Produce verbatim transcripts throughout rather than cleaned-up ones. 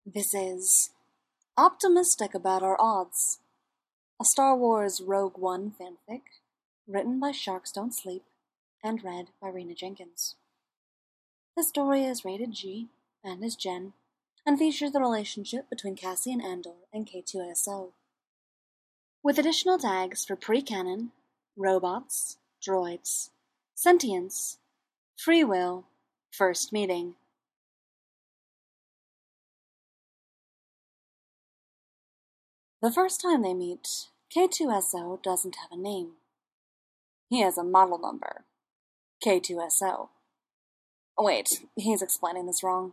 This is Optimistic About Our Odds, a Star Wars Rogue One fanfic, written by Sharks Don't Sleep, and read by Rena Jenkins. The story is rated G, and is Gen, and features the relationship between Cassian Andor and K two S O. With additional tags for pre-canon, robots, droids, sentience, free will, first meeting. The first time they meet, K two S O doesn't have a name. He has a model number. K two S O. Wait, he's explaining this wrong.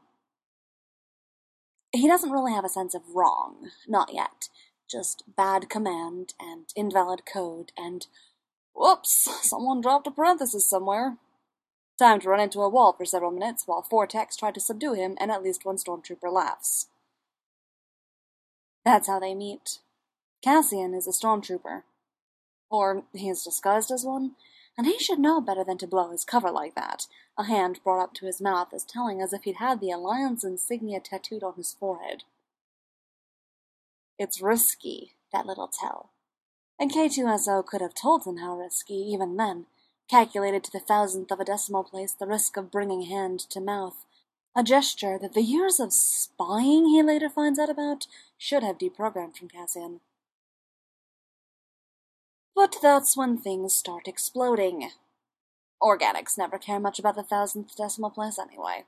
He doesn't really have a sense of wrong, not yet. Just bad command, and invalid code, and whoops, someone dropped a parenthesis somewhere. Time to run into a wall for several minutes while four techs try to subdue him and at least one stormtrooper laughs. That's how they meet. Cassian is a stormtrooper. Or he is disguised as one, and he should know better than to blow his cover like that, a hand brought up to his mouth as telling as if he'd had the Alliance insignia tattooed on his forehead. It's risky, that little tell. And K two S O could have told him how risky, even then, calculated to the thousandth of a decimal place the risk of bringing hand to mouth, a gesture that the years of spying he later finds out about should have deprogrammed from Cassian. But that's when things start exploding. Organics never care much about the thousandth decimal place anyway.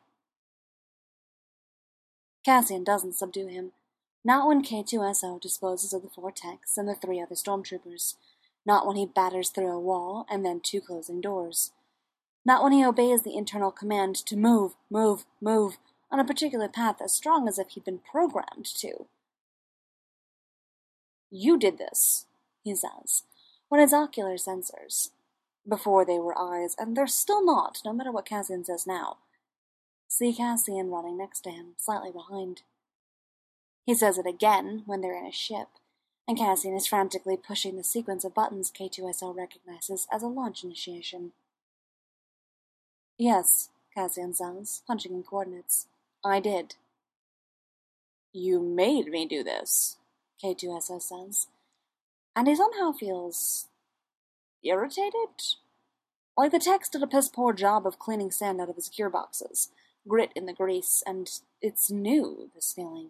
Cassian doesn't subdue him, not when K two S O disposes of the four techs and the three other stormtroopers, not when he batters through a wall and then two closing doors, not when he obeys the internal command to move, move, move on a particular path as strong as if he'd been programmed to. You did this, he says, when his ocular sensors, before they were eyes, and they're still not, no matter what Cassian says now, see Cassian running next to him, slightly behind. He says it again when they're in a ship, and Cassian is frantically pushing the sequence of buttons K two S O recognizes as a launch initiation. Yes, Cassian says, punching in coordinates. I did. You made me do this, K two S O says, and he somehow feels irritated? Like the techs did a piss-poor job of cleaning sand out of his gearboxes, grit in the grease, and it's new, this feeling.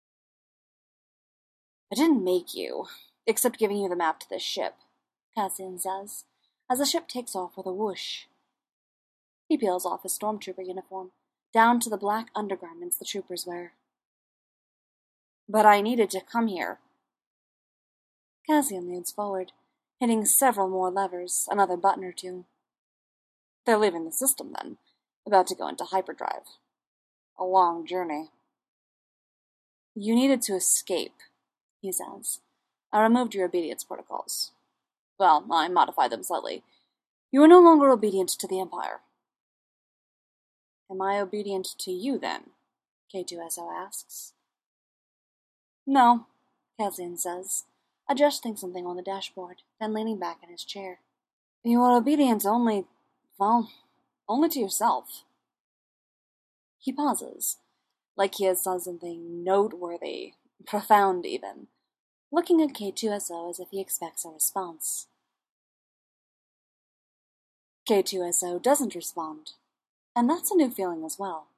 I didn't make you, except giving you the map to this ship, Cassian says, as the ship takes off with a whoosh. He peels off his stormtrooper uniform, down to the black undergarments the troopers wear. But I needed to come here. Cassian leans forward, hitting several more levers, another button or two. They're leaving the system then, about to go into hyperdrive. A long journey. You needed to escape, he says. I removed your obedience protocols. Well, I modified them slightly. You are no longer obedient to the Empire. Am I obedient to you, then? K two S O asks. No, Cassian says, adjusting something on the dashboard, then leaning back in his chair. You are obedient only, well, only to yourself. He pauses, like he has said something noteworthy, profound even, looking at K two S O as if he expects a response. K two S O doesn't respond, and that's a new feeling as well.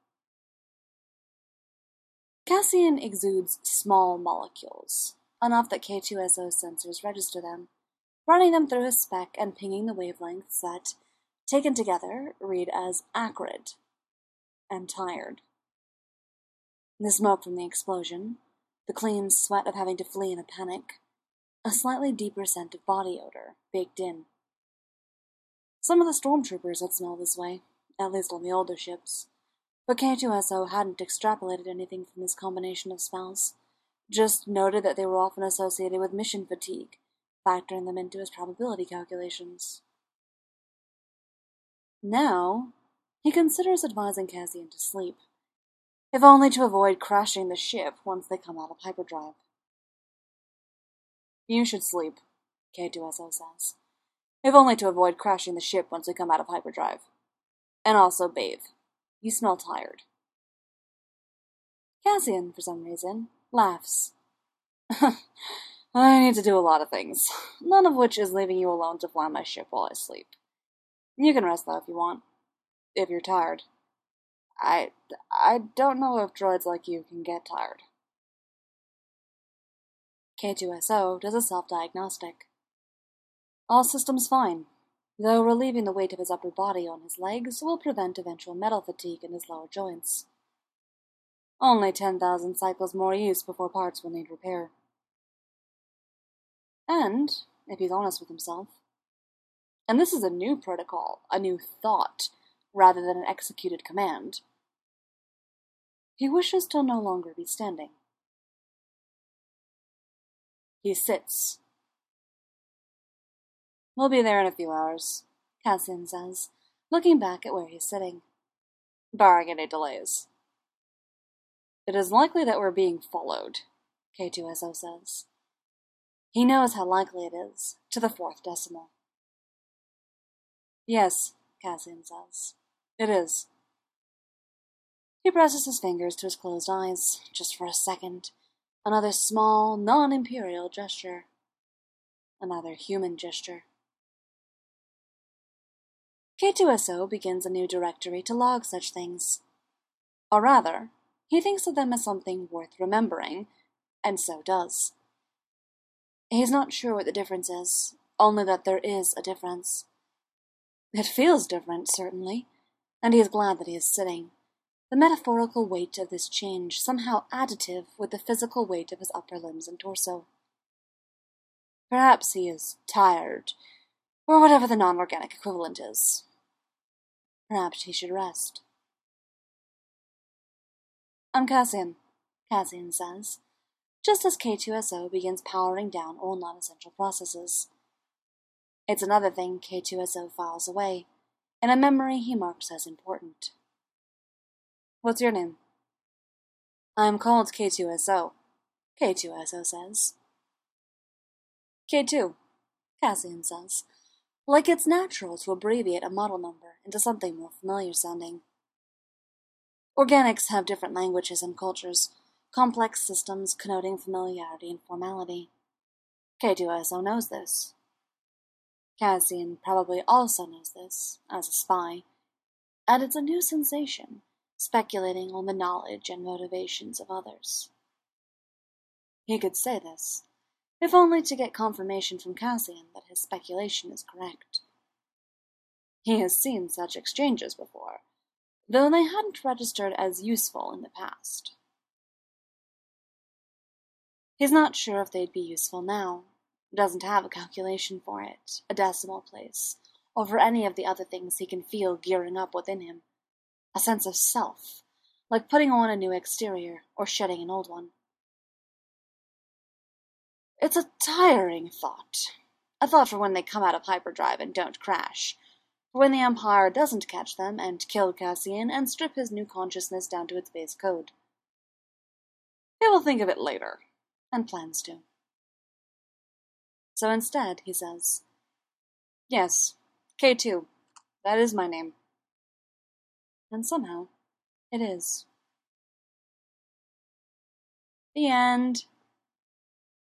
Cassian exudes small molecules, enough that K two S O's sensors register them, running them through his spec and pinging the wavelengths that, taken together, read as acrid and tired. The smoke from the explosion, the clean sweat of having to flee in a panic, a slightly deeper scent of body odor baked in. Some of the stormtroopers had smelled this way, at least on the older ships, but K two S O hadn't extrapolated anything from this combination of smells, just noted that they were often associated with mission fatigue, factoring them into his probability calculations. Now, he considers advising Cassian to sleep, if only to avoid crashing the ship once they come out of hyperdrive. You should sleep, K two S O says, if only to avoid crashing the ship once we come out of hyperdrive. And also bathe. You smell tired. Cassian, for some reason, laughs. I need to do a lot of things, none of which is leaving you alone to fly my ship while I sleep. You can rest, though, if you want. If you're tired. I... I don't know if droids like you can get tired. K two S O does a self-diagnostic. All systems fine, though relieving the weight of his upper body on his legs will prevent eventual metal fatigue in his lower joints. Only ten thousand cycles more use before parts will need repair. And, if he's honest with himself, and this is a new protocol, a new thought, rather than an executed command, he wishes to no longer be standing. He sits. We'll be there in a few hours, Cassian says, looking back at where he's sitting. Barring any delays. It is likely that we're being followed, K two S O says. He knows how likely it is, to the fourth decimal. Yes, Cassian says. It is. He presses his fingers to his closed eyes, just for a second. Another small, non-imperial gesture. Another human gesture. K two S O begins a new directory to log such things. Or rather, he thinks of them as something worth remembering, and so does. He's not sure what the difference is, only that there is a difference. It feels different, certainly, and he is glad that he is sitting, the metaphorical weight of this change somehow additive with the physical weight of his upper limbs and torso. Perhaps he is tired, or whatever the non-organic equivalent is. Perhaps he should rest. I'm Cassian, Cassian says, just as K two S O begins powering down all non-essential processes. It's another thing K two S O files away, in a memory he marks as important. What's your name? I'm called K two S O, K two S O says. K two, Cassian says, like it's natural to abbreviate a model number into something more familiar sounding. Organics have different languages and cultures, complex systems connoting familiarity and formality. K two S O knows this. Cassian probably also knows this, as a spy, and it's a new sensation, speculating on the knowledge and motivations of others. He could say this, if only to get confirmation from Cassian that his speculation is correct. He has seen such exchanges before, though they hadn't registered as useful in the past. He's not sure if they'd be useful now. Doesn't have a calculation for it, a decimal place, or for any of the other things he can feel gearing up within him. A sense of self, like putting on a new exterior or shedding an old one. It's a tiring thought. A thought for when they come out of hyperdrive and don't crash. For when the Empire doesn't catch them and kill Cassian and strip his new consciousness down to its base code. He will think of it later, and plans to. So instead, he says, yes, K two, that is my name. And somehow, it is. The end.